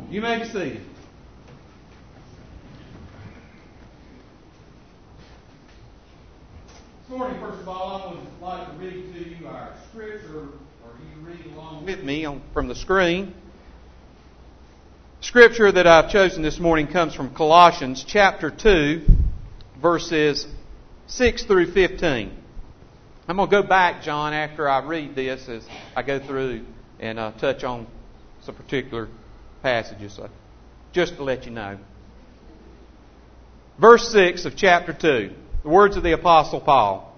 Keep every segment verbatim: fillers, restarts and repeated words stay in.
You may be seated. This morning, first of all, I would like to read to you our scripture, or you read along with me on, from the screen. Scripture that I've chosen this morning comes from Colossians chapter two, verses six through fifteen. I'm going to go back, John, after I read this as I go through and uh, touch on some particular passages, so just to let you know. Verse six of chapter two, the words of the Apostle Paul.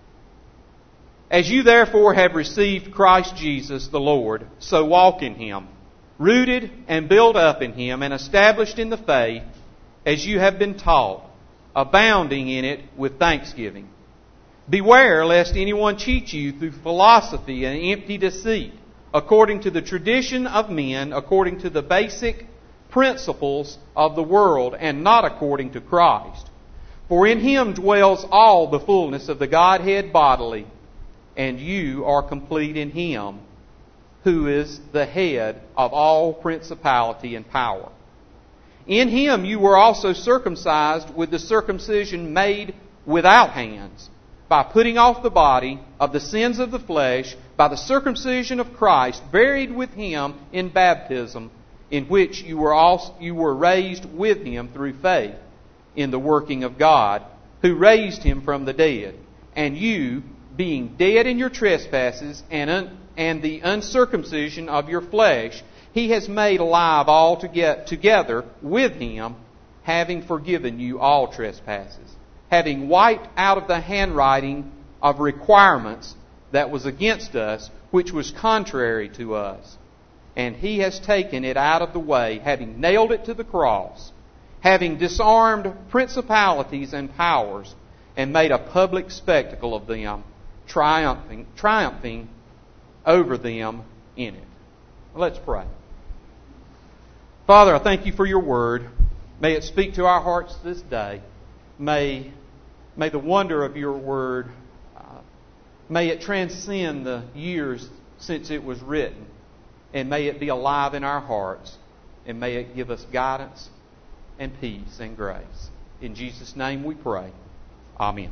As you therefore have received Christ Jesus the Lord, so walk in Him, rooted and built up in Him, and established in the faith as you have been taught, abounding in it with thanksgiving. Beware lest anyone cheat you through philosophy and empty deceit, according to the tradition of men, according to the basic principles of the world, and not according to Christ. For in Him dwells all the fullness of the Godhead bodily, and you are complete in Him, who is the head of all principality and power. In Him you were also circumcised with the circumcision made without hands, by putting off the body of the sins of the flesh, by the circumcision of Christ, buried with Him in baptism, in which you were also, you were raised with Him through faith in the working of God, who raised Him from the dead. And you, being dead in your trespasses and un, and the uncircumcision of your flesh, He has made alive all to get, together with Him, having forgiven you all trespasses, having wiped out of the handwriting of requirements that was against us, which was contrary to us. And He has taken it out of the way, having nailed it to the cross, having disarmed principalities and powers, and made a public spectacle of them, triumphing, triumphing over them in it. Let's pray. Father, I thank You for Your Word. May it speak to our hearts this day. May, may the wonder of Your Word, uh, may it transcend the years since it was written. And may it be alive in our hearts. And may it give us guidance and peace and grace. In Jesus' name we pray. Amen.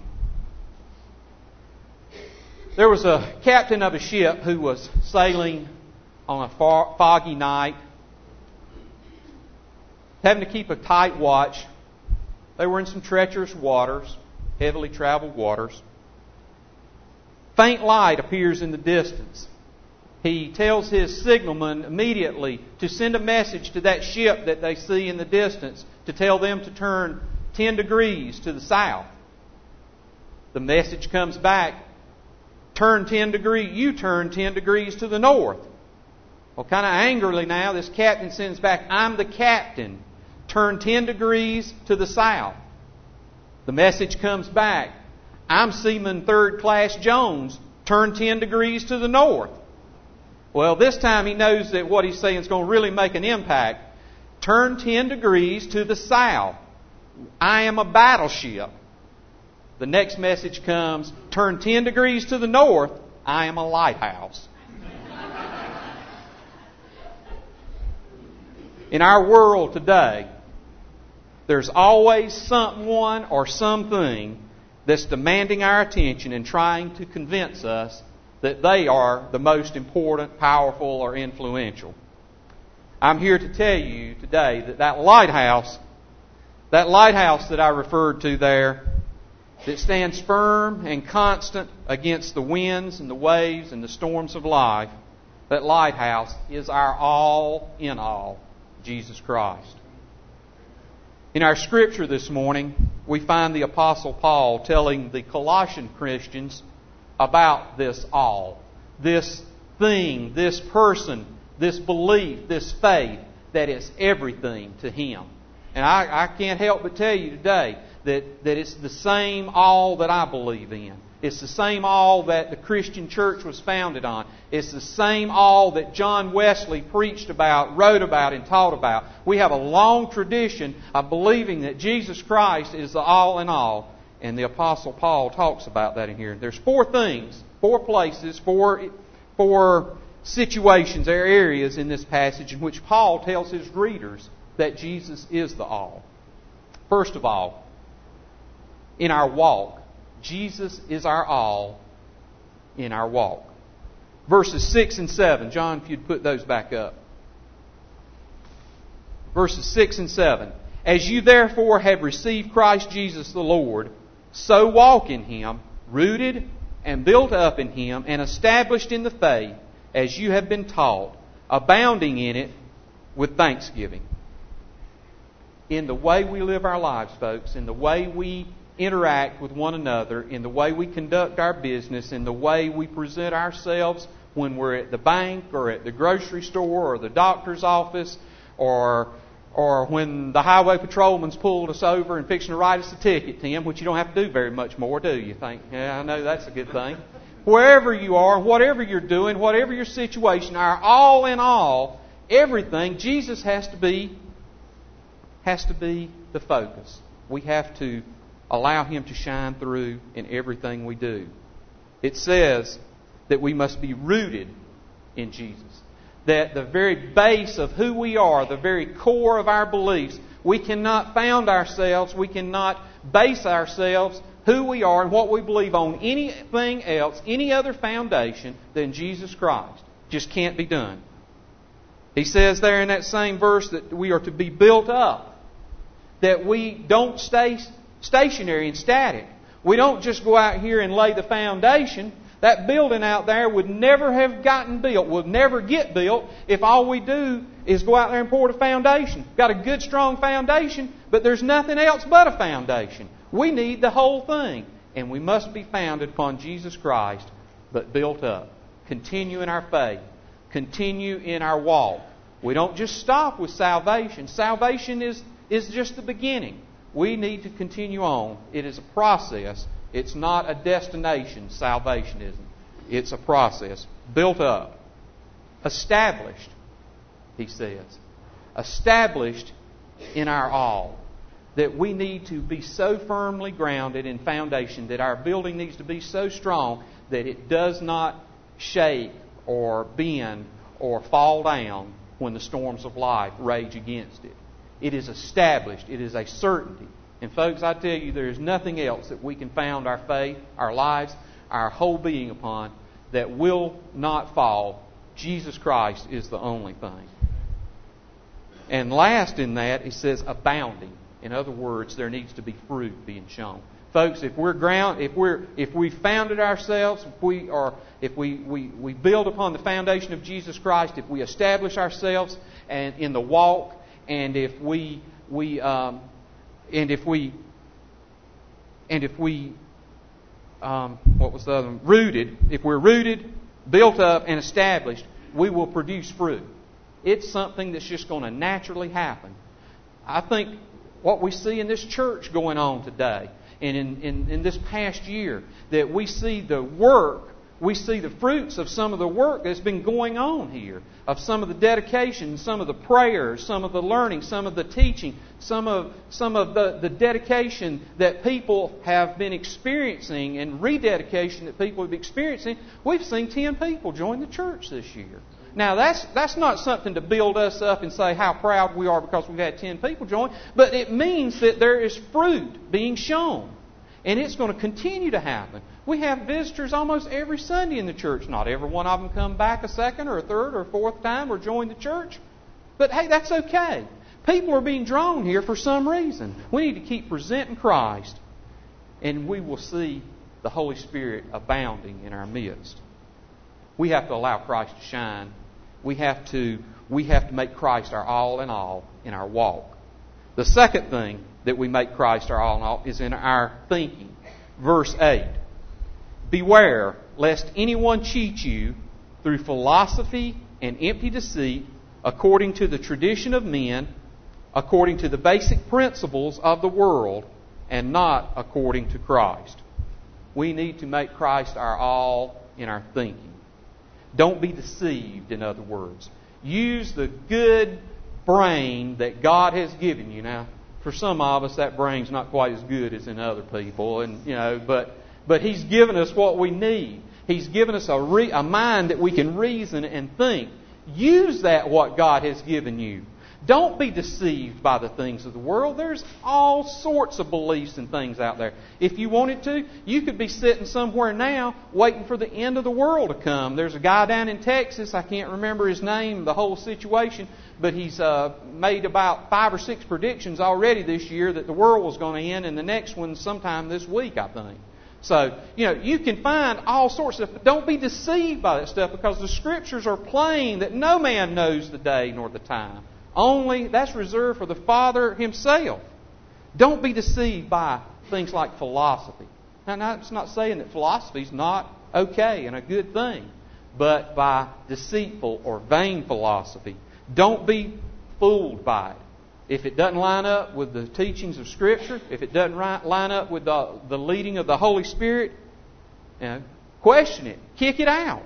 There was a captain of a ship who was sailing on a foggy night, having to keep a tight watch. They were in some treacherous waters, heavily traveled waters. Faint light appears in the distance. He tells his signalman immediately to send a message to that ship that they see in the distance to tell them to turn ten degrees to the south. The message comes back, turn ten degrees, you turn ten degrees to the north. Well, kind of angrily now, this captain sends back, I'm the captain. Turn ten degrees to the south. The message comes back, I'm Seaman Third Class Jones. Turn ten degrees to the north. Well, this time he knows that what he's saying is going to really make an impact. Turn ten degrees to the south. I am a battleship. The next message comes, turn ten degrees to the north. I am a lighthouse. In our world today, there's always someone or something that's demanding our attention and trying to convince us that they are the most important, powerful, or influential. I'm here to tell you today that that lighthouse, that lighthouse that I referred to there, that stands firm and constant against the winds and the waves and the storms of life, that lighthouse is our all in all, Jesus Christ. In our scripture this morning, we find the Apostle Paul telling the Colossian Christians about this all, this thing, this person, this belief, this faith that is everything to him. And I, I can't help but tell you today that, that it's the same all that I believe in. It's the same all that the Christian church was founded on. It's the same all that John Wesley preached about, wrote about, and taught about. We have a long tradition of believing that Jesus Christ is the all in all. And the Apostle Paul talks about that in here. There's four things, four places, four, four situations or areas in this passage in which Paul tells his readers that Jesus is the all. First of all, in our walk, Jesus is our all in our walk. Verses six and seven. John, if you'd put those back up. Verses six and seven. As you therefore have received Christ Jesus the Lord, so walk in Him, rooted and built up in Him, and established in the faith, as you have been taught, abounding in it with thanksgiving. In the way we live our lives, folks, in the way we interact with one another, in the way we conduct our business, in the way we present ourselves when we're at the bank or at the grocery store or the doctor's office, or or when the highway patrolman's pulled us over and fixing to write us a ticket, Tim, which you don't have to do very much more, do you? Think, yeah, I know that's a good thing. Wherever you are, whatever you're doing, whatever your situation, our all in all, everything, Jesus has to be has to be the focus. We have to allow Him to shine through in everything we do. It says that we must be rooted in Jesus. That the very base of who we are, the very core of our beliefs, we cannot found ourselves, we cannot base ourselves, who we are and what we believe on anything else, any other foundation than Jesus Christ. Just can't be done. He says there in that same verse that we are to be built up. That we don't stay stationary and static. We don't just go out here and lay the foundation. That building out there would never have gotten built, would never get built if all we do is go out there and pour the foundation. Got a good, strong foundation, but there's nothing else but a foundation. We need the whole thing. And we must be founded upon Jesus Christ, but built up. Continue in our faith. Continue in our walk. We don't just stop with salvation. Salvation is, is just the beginning. We need to continue on. It is a process. It's not a destination, salvation isn't. It's a process. Built up. Established, he says. Established in our all. That we need to be so firmly grounded in foundation that our building needs to be so strong that it does not shake or bend or fall down when the storms of life rage against it. It is established. It is a certainty. And folks, I tell you, there is nothing else that we can found our faith, our lives, our whole being upon that will not fall. Jesus Christ is the only thing. And last in that, he says abounding. In other words, there needs to be fruit being shown. Folks, if we're ground, if we're if we founded ourselves, if we are if we, we, we build upon the foundation of Jesus Christ, if we establish ourselves and in the walk, and if we we um, And if we, and if we, um, what was the other one? Rooted, if we're rooted, built up, and established, we will produce fruit. It's something that's just going to naturally happen. I think what we see in this church going on today, and in, in, in this past year, that we see the work, we see the fruits of some of the work that's been going on here, of some of the dedication, some of the prayers, some of the learning, some of the teaching, some of some of the, the dedication that people have been experiencing and rededication that people have been experiencing. We've seen ten people join the church this year. Now that's that's not something to build us up and say how proud we are because we've had ten people join, but it means that there is fruit being shown. And it's going to continue to happen. We have visitors almost every Sunday in the church. Not every one of them come back a second or a third or a fourth time or join the church. But hey, that's okay. People are being drawn here for some reason. We need to keep presenting Christ. And we will see the Holy Spirit abounding in our midst. We have to allow Christ to shine. We have to, we have to make Christ our all in all in our walk. The second thing that we make Christ our all in all is in our thinking. Verse eight. Beware lest anyone cheat you through philosophy and empty deceit, according to the tradition of men, according to the basic principles of the world, and not according to Christ. We need to make Christ our all in our thinking. Don't be deceived, in other words. Use the good brain that God has given you. Now, for some of us, that brain's not quite as good as in other people, and you know, but but He's given us what we need. He's given us a, re- a mind that we can reason and think. Use that, what God has given you. Don't be deceived by the things of the world. There's all sorts of beliefs and things out there. If you wanted to, you could be sitting somewhere now waiting for the end of the world to come. There's a guy down in Texas, I can't remember his name, the whole situation, but he's uh, made about five or six predictions already this year that the world was going to end, and the next one sometime this week, I think. So, you know, you can find all sorts of stuff. Don't be deceived by that stuff, because the Scriptures are plain that no man knows the day nor the time. Only that's reserved for the Father Himself. Don't be deceived by things like philosophy. Now, now it's not saying that philosophy is not okay and a good thing, but by deceitful or vain philosophy. Don't be fooled by it. If it doesn't line up with the teachings of Scripture, if it doesn't line up with the, the leading of the Holy Spirit, you know, question it. Kick it out.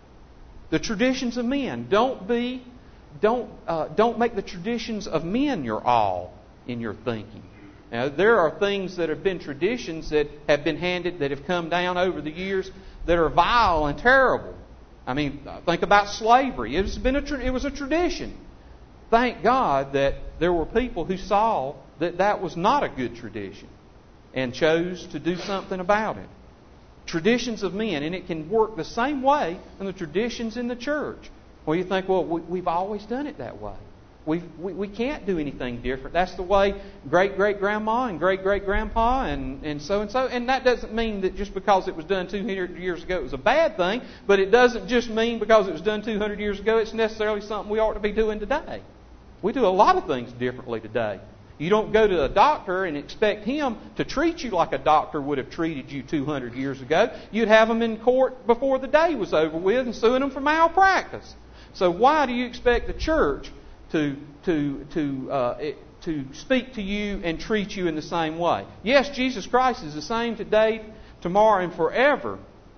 The traditions of men. Don't be, don't, uh, don't make the traditions of men your all in your thinking. Now, there are things that have been traditions that have been handed, that have come down over the years, that are vile and terrible. I mean, think about slavery. It's been a, it was a tradition. Thank God that there were people who saw that that was not a good tradition and chose to do something about it. Traditions of men, and it can work the same way in the traditions in the church. Well, you think, well, we, we've always done it that way. We've, we we can't do anything different. That's the way great-great-grandma and great-great-grandpa and, and so-and-so. And that doesn't mean that just because it was done two hundred years ago it was a bad thing, but it doesn't just mean because it was done two hundred years ago it's necessarily something we ought to be doing today. We do a lot of things differently today. You don't go to a doctor and expect him to treat you like a doctor would have treated you two hundred years ago. You'd have him in court before the day was over with and suing him for malpractice. So why do you expect the church to to to uh, it, to speak to you and treat you in the same way? Yes, Jesus Christ is the same today, tomorrow, and forever.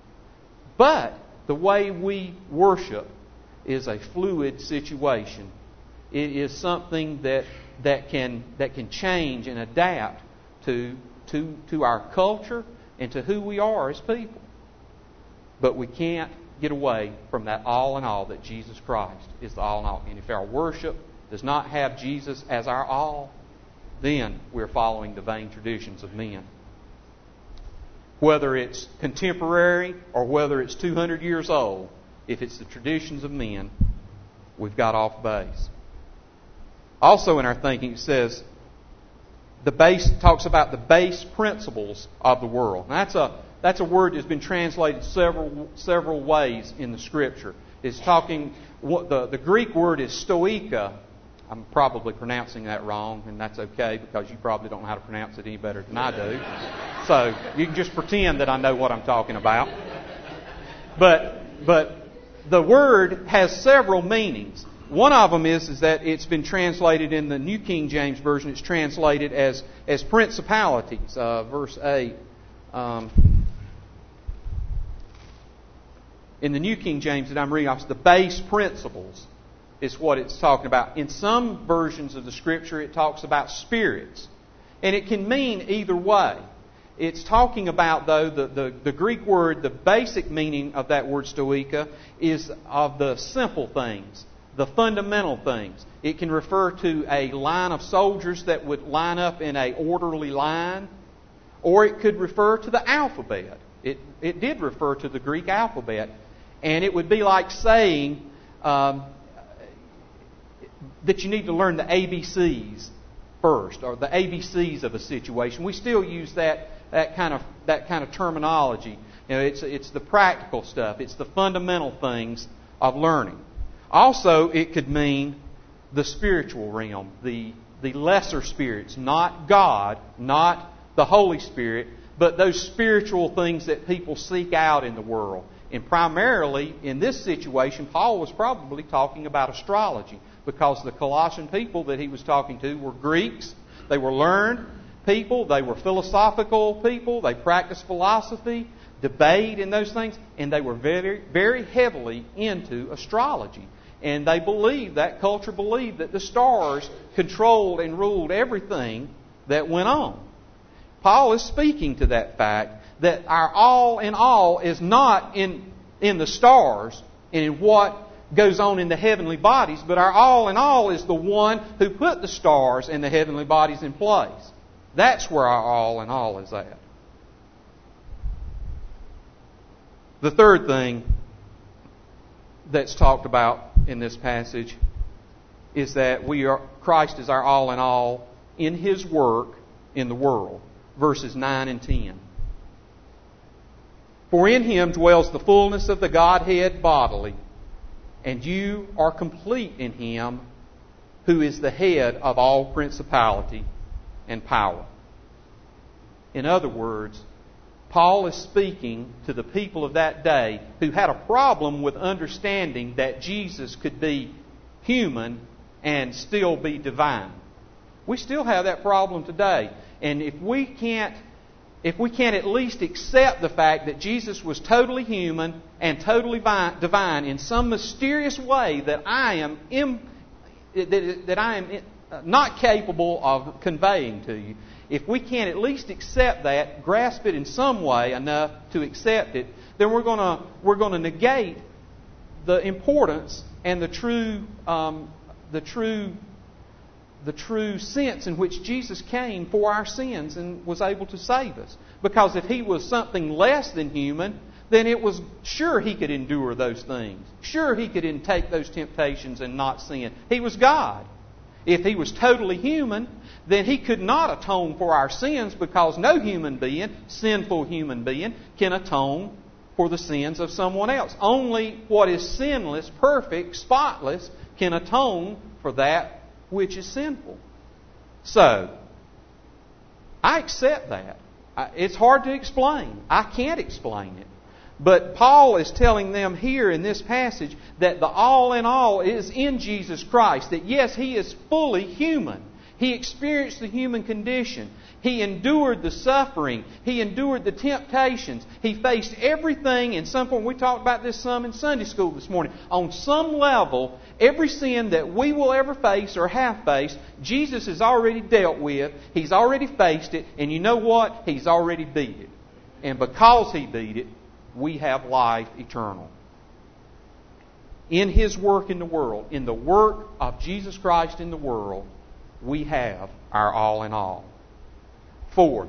But the way we worship is a fluid situation. It is something that that can that can change and adapt to to to our culture and to who we are as people. But we can't get away from that all in all, that Jesus Christ is the all in all. And if our worship does not have Jesus as our all, then we're following the vain traditions of men. Whether it's contemporary or whether it's two hundred years old, if it's the traditions of men, we've got off base. Also in our thinking, it says the base talks about the base principles of the world. Now, that's a that's a word that's been translated several several ways in the Scripture. It's talking what the the Greek word is stoika. I'm probably pronouncing that wrong, and that's okay because you probably don't know how to pronounce it any better than I do. So you can just pretend that I know what I'm talking about. But but the word has several meanings. One of them is, is that it's been translated in the New King James Version. It's translated as, as principalities. Uh, verse eight. Um, in the New King James that I'm reading off, the base principles is what it's talking about. In some versions of the Scripture, it talks about spirits. And it can mean either way. It's talking about, though, the, the, the Greek word, the basic meaning of that word stoika is of the simple things. The fundamental things. It can refer to a line of soldiers that would line up in an orderly line, or it could refer to the alphabet. It it did refer to the Greek alphabet, and it would be like saying um, that you need to learn the A B Cs first, or the A B Cs of a situation. We still use that that kind of that kind of terminology. You know, it's it's the practical stuff. It's the fundamental things of learning. Also, it could mean the spiritual realm, the, the lesser spirits, not God, not the Holy Spirit, but those spiritual things that people seek out in the world. And primarily, in this situation, Paul was probably talking about astrology, because the Colossian people that he was talking to were Greeks. They were learned people. They were philosophical people. They practiced philosophy, debate, and those things. And they were very, very heavily into astrology. And they believed, that culture believed, that the stars controlled and ruled everything that went on. Paul is speaking to that fact, that our all in all is not in in the stars and in what goes on in the heavenly bodies, but our all in all is the one who put the stars and the heavenly bodies in place. That's where our all in all is at. The third thing that's talked about in this passage is that we are Christ is our all in all in His work in the world. Verses nine and ten. For in Him dwells the fullness of the Godhead bodily, and you are complete in Him who is the head of all principality and power. In other words, Paul is speaking to the people of that day who had a problem with understanding that Jesus could be human and still be divine. We still have that problem today. And if we can't if we can't at least accept the fact that Jesus was totally human and totally divine in some mysterious way that I am im, that, that I am not capable of conveying to you, if we can't at least accept that, grasp it in some way enough to accept it, then we're going to we're going to negate the importance and the true um, the true the true sense in which Jesus came for our sins and was able to save us. Because if He was something less than human, then it was sure He could endure those things. Sure He could take those temptations and not sin. He was God. If He was totally human, then He could not atone for our sins, because no human being, sinful human being, can atone for the sins of someone else. Only what is sinless, perfect, spotless, can atone for that which is sinful. So, I accept that. It's hard to explain. I can't explain it. But Paul is telling them here in this passage that the all in all is in Jesus Christ. That yes, He is fully human. He experienced the human condition. He endured the suffering. He endured the temptations. He faced everything in some form. We talked about this some in Sunday school this morning. On some level, every sin that we will ever face or have faced, Jesus has already dealt with. He's already faced it. And you know what? He's already beat it. And because He beat it, we have life eternal. In His work in the world, in the work of Jesus Christ in the world, we have our all in all. Fourth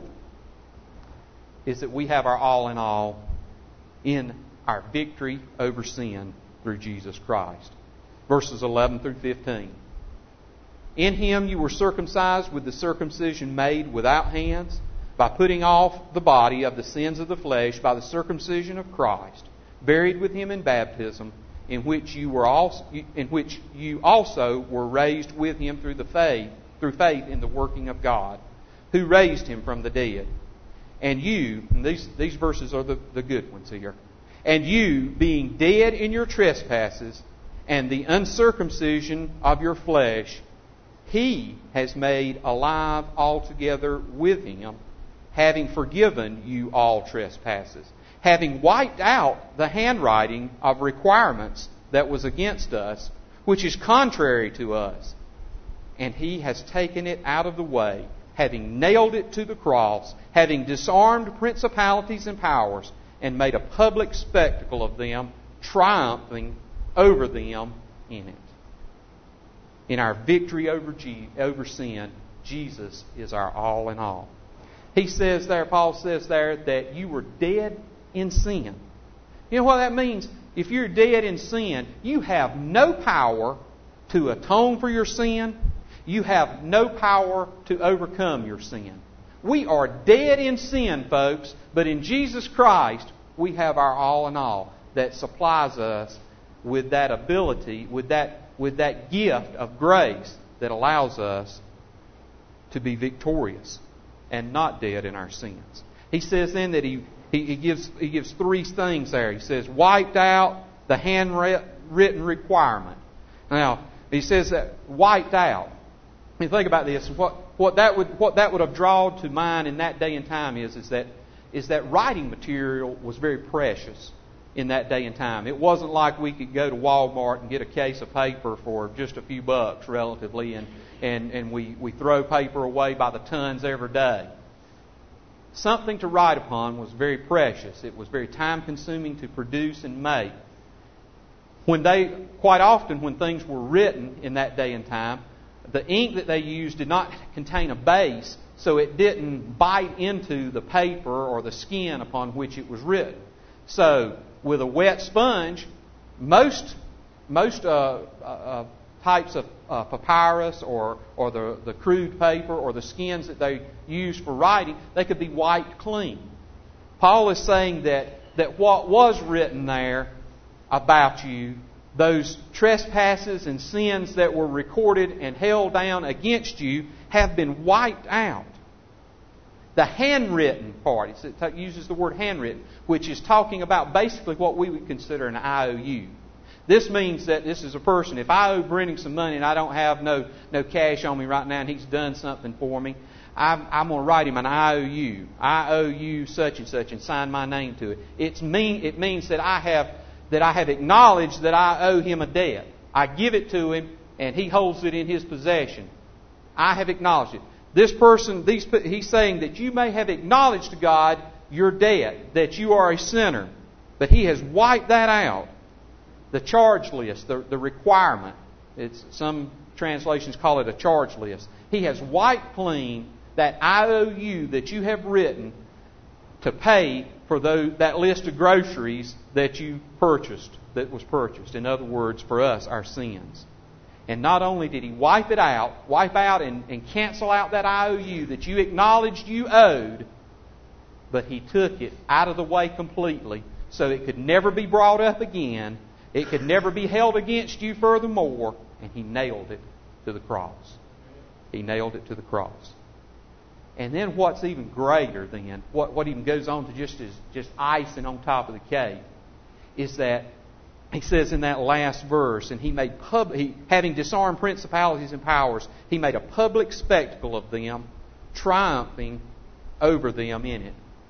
is that we have our all in all in our victory over sin through Jesus Christ. Verses eleven through fifteen. In Him you were circumcised with the circumcision made without hands, by putting off the body of the sins of the flesh by the circumcision of Christ, buried with Him in baptism, in which you were also, in which you also were raised with Him through the faith, through faith in the working of God, who raised Him from the dead. And you, and these these verses are the, the good ones here. And you, being dead in your trespasses and the uncircumcision of your flesh, He has made alive altogether with Him, having forgiven you all trespasses, having wiped out the handwriting of requirements that was against us, which is contrary to us. And He has taken it out of the way, having nailed it to the cross, having disarmed principalities and powers, and made a public spectacle of them, triumphing over them in it. In our victory over, G- over sin, Jesus is our all in all. He says there, Paul says there, that you were dead in sin. You know what that means? If you're dead in sin, you have no power to atone for your sin. You have no power to overcome your sin. We are dead in sin, folks, but in Jesus Christ, we have our all in all that supplies us with that ability, with that, with that gift of grace that allows us to be victorious and not dead in our sins. He says then that he, he, he gives he gives three things there. He says, wiped out the handwritten requirement. Now, he says that wiped out. I mean, think about this. What what that would what that would have drawn to mind in that day and time is is that is that writing material was very precious in that day and time. It wasn't like we could go to Walmart and get a case of paper for just a few bucks relatively, and, and, and we, we throw paper away by the tons every day. something to write upon was very precious. It was very time-consuming to produce and make. When they, quite often when things were written in that day and time, the ink that they used did not contain a base, so it didn't bite into the paper or the skin upon which it was written. So, with a wet sponge, most most uh, uh, types of uh, papyrus or or the, the crude paper or the skins that they used for writing, they could be wiped clean. Paul is saying that, that what was written there about you, those trespasses and sins that were recorded and held down against you, have been wiped out. The handwritten part, it uses the word handwritten, which is talking about basically what we would consider an I O U. This means that this is a person. If I owe Brennan some money and I don't have no, no cash on me right now and he's done something for me, I'm, I'm going to write him an I O U. I owe you such and such and sign my name to it. It's mean, it means that I have that I have acknowledged that I owe him a debt. I give it to him and he holds it in his possession. I have acknowledged it. This person, these, he's saying that you may have acknowledged to God your debt, that you are a sinner. But He has wiped that out. The charge list, the, the requirement, it's, some translations call it a charge list. He has wiped clean that I O U that you have written to pay for those, that list of groceries that you purchased, that was purchased. In other words, for us, our sins. And not only did He wipe it out, wipe out and, and cancel out that I O U that you acknowledged you owed, but He took it out of the way completely so it could never be brought up again. It could never be held against you furthermore. And He nailed it to the cross. He nailed it to the cross. And then what's even greater than, what, what even goes on to just as just icing on top of the cake, is that He says in that last verse, and He made pub, he, having disarmed principalities and powers, He made a public spectacle of them, triumphing over them in it.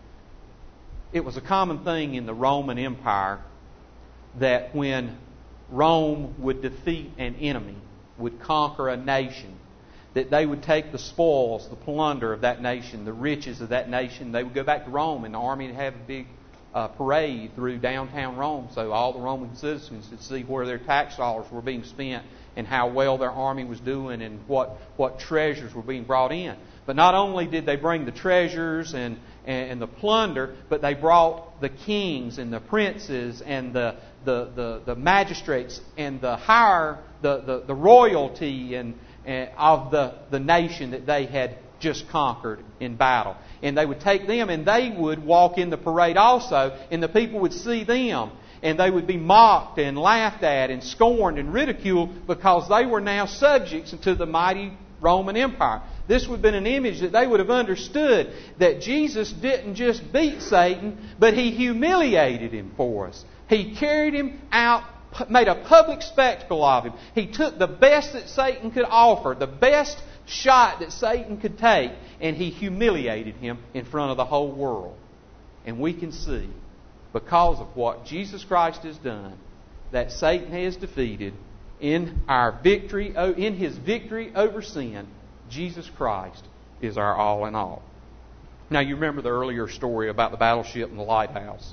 It was a common thing in the Roman Empire that when Rome would defeat an enemy, would conquer a nation, that they would take the spoils, the plunder of that nation, the riches of that nation. They would go back to Rome, and the army would have a big uh, parade through downtown Rome, so all the Roman citizens could see where their tax dollars were being spent and how well their army was doing and what, what treasures were being brought in. But not only did they bring the treasures and, and, and the plunder, but they brought the kings and the princes and the the, the, the magistrates and the higher the, the, the royalty and, and of the, the nation that they had just conquered in battle. And they would take them and they would walk in the parade also, and the people would see them. And they would be mocked and laughed at and scorned and ridiculed because they were now subjects to the mighty Roman Empire. This would have been an image that they would have understood, that Jesus didn't just beat Satan, but He humiliated him for us. He carried him out, made a public spectacle of him. He took the best that Satan could offer, the best shot that Satan could take, and He humiliated him in front of the whole world. And we can see, because of what Jesus Christ has done, that Satan has defeated in our victory, in His victory over sin. Jesus Christ is our all in all. Now, you remember the earlier story about the battleship and the lighthouse.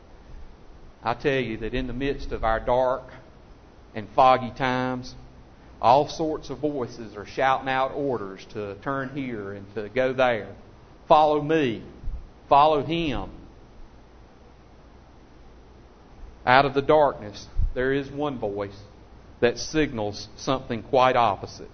I tell you that in the midst of our dark and foggy times, all sorts of voices are shouting out orders to turn here and to go there. Follow me. Follow Him. Out of the darkness, there is one voice that signals something quite opposite.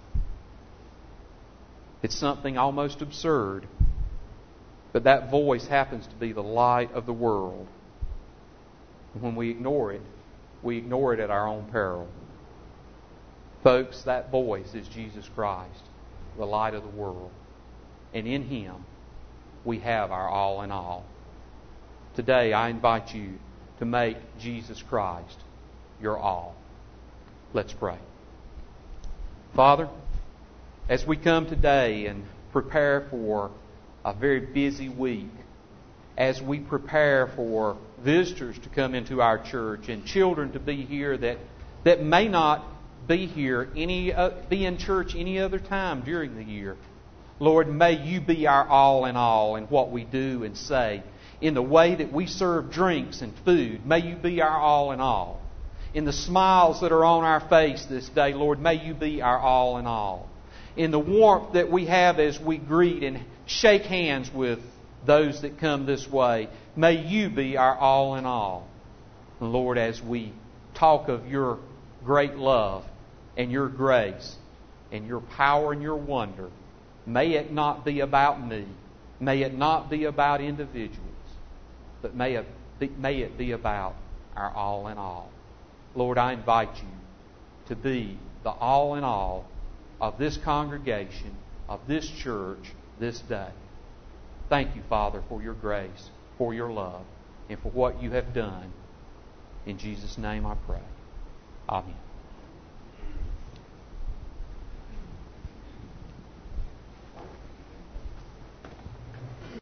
It's something almost absurd, but that voice happens to be the light of the world. And when we ignore it, we ignore it at our own peril. Folks, that voice is Jesus Christ, the light of the world. And in Him, we have our all in all. Today, I invite you to make Jesus Christ your all. Let's pray. Father, as we come today and prepare for a very busy week, as we prepare for visitors to come into our church and children to be here that, that may not be here, any uh, be in church any other time during the year, Lord, may You be our all in all in what we do and say. In the way that we serve drinks and food, may You be our all in all. In the smiles that are on our face this day, Lord, may You be our all in all. In the warmth that we have as we greet and shake hands with those that come this way, may You be our all in all. And Lord, as we talk of Your great love and Your grace and Your power and Your wonder, may it not be about me. May it not be about individuals. But may it be, may it be about our all in all. Lord, I invite You to be the all in all of this congregation, of this church, this day. Thank You, Father, for Your grace, for Your love, and for what You have done. In Jesus' name I pray. Amen.